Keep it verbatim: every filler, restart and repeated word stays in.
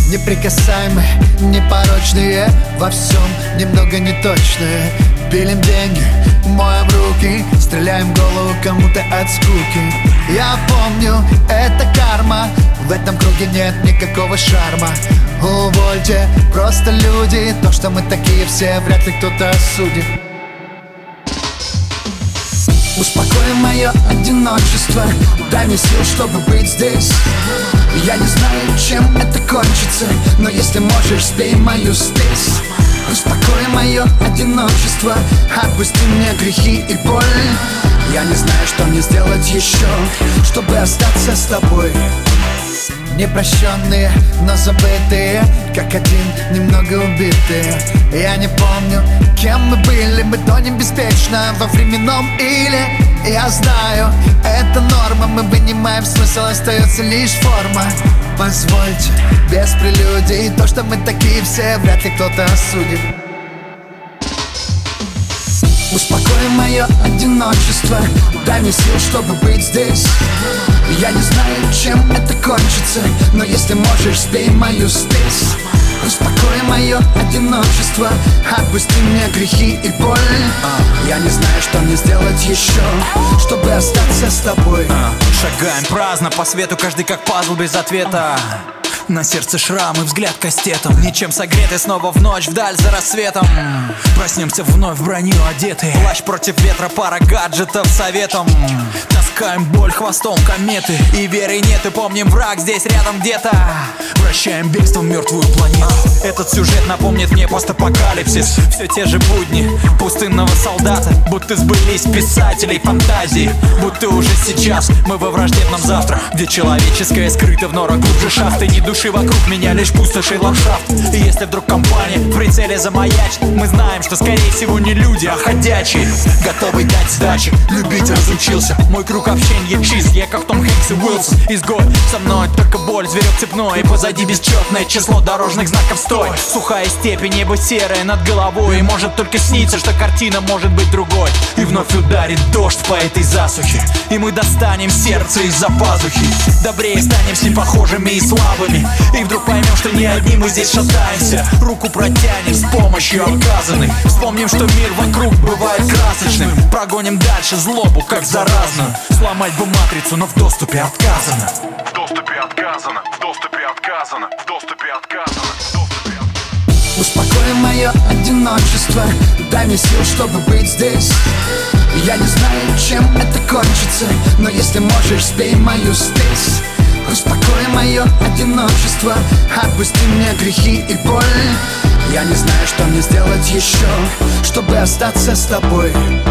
Неприкасаемые, непорочные, во всем немного неточные. Пилим деньги, моем руки, стреляем в голову кому-то от скуки. Я помню, это карма, в этом круге нет никакого шарма. Увольте, просто люди, то, что мы такие все, вряд ли кто-то осудит. Успокой мое одиночество, дай мне сил, чтобы быть здесь. Я не знаю, чем это кончится, но если можешь, спей мою спесь. Успокой мое одиночество, отпусти мне грехи и боль. Я не знаю, что мне сделать еще, чтобы остаться с тобой. Непрощенные, но забытые, как один, немного убитые. Я не помню, кем мы были, мы тонем беспечно во временном иле. Я знаю, это норма, мы вынимаем смысл, остается лишь форма. Позвольте, без прелюдий, то, что мы такие все, вряд ли кто-то осудит. Успокой мое одиночество, дай мне сил, чтобы быть здесь. Я не знаю, чем это кончится, но если можешь, спей мою спесь. Успокой мое одиночество, отпусти мне грехи и боль. Я не знаю, что мне сделать еще, чтобы остаться с тобой. Шагаем праздно по свету, каждый как пазл без ответа. На сердце шрам и взгляд кастетом, ничем согретый снова в ночь, вдаль за рассветом. Проснемся вновь в броню одетые, плащ против ветра, пара гаджетов советом. Таскаем боль хвостом кометы, и веры нет, и помним, враг здесь рядом где-то. Вращаем бегством мертвую планету. Этот сюжет напомнит мне постапокалипсис. Все те же будни пустынного солдата, будто сбылись писателей фантазии. Будто уже сейчас мы во враждебном завтра, где человеческое скрыто в норах глубже шахты. Ни души вокруг меня, лишь пустошь и ландшафт. И если вдруг компания в прицеле замаячит, мы знаем, что скорее всего не люди, а ходячие. Готовый дать сдачи, любить разучился. Мой круг общения чист, я как Том Хэнкс и Уилсон. Изгой, со мной только боль, зверек цепной. И позади бесчетное число дорожных знаков стой. Сухая степь и небо серое над головой. И может только сниться, что картина может быть другой. И вновь ударит дождь по этой засухе, и мы достанем сердце из-за пазухи. Добрее станем с непохожими и слабыми, и вдруг поймем, что не одни мы здесь шатаемся. Руку протянем с помощью оказанной. Вспомним, что мир вокруг бывает красочным. Прогоним дальше злобу, как заразную. Сломать бы матрицу, но в доступе отказано. В доступе отказано, в доступе отказано, в доступе отказано, в доступе отказано. Успокой мое одиночество, дай мне сил, чтобы быть здесь. Я не знаю, чем это кончится, но если можешь, спей мою спесь. Успокой мое одиночество, отпусти мне грехи и боль. Я не знаю, что мне сделать еще, чтобы остаться с тобой.